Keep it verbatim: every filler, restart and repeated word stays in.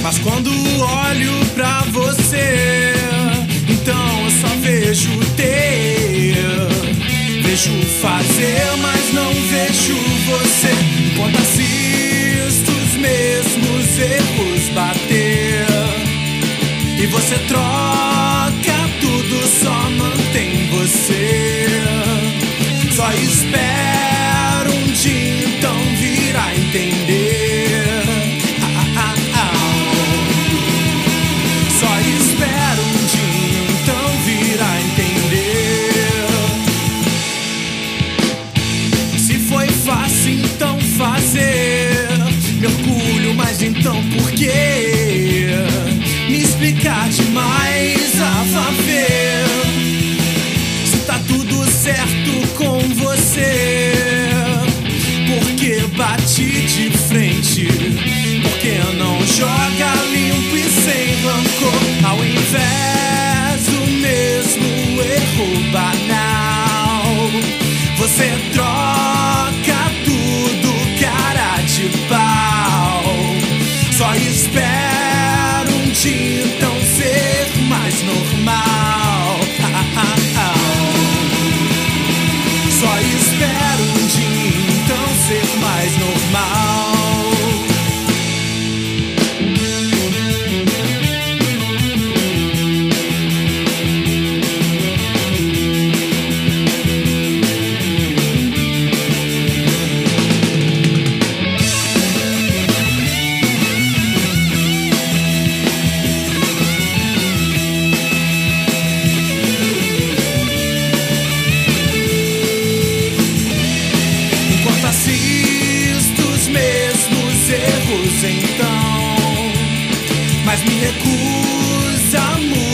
Mas quando olho pra você, então eu só vejo ter. Vejo fazer, mas não vejo você. Enquanto assisto os mesmos erros bater, e você troca tudo, só mantém você. Só espero um dia então vir a entender. Ah, ah, ah. Só espero um dia então vir a entender. Se foi fácil então fazer, me orgulho, mas então por quê? Me explicar demais a ver se tá tudo certo com você. Porque bati de frente, porque não joga limpo e sem rancor, ao invés do mesmo erro banal. Você troca tudo, cara de pau. Só espero um dia então ser mais normal. Ah, ah, ah. Só espero um dia então ser mais normal. Então, mas me recuso a mudar.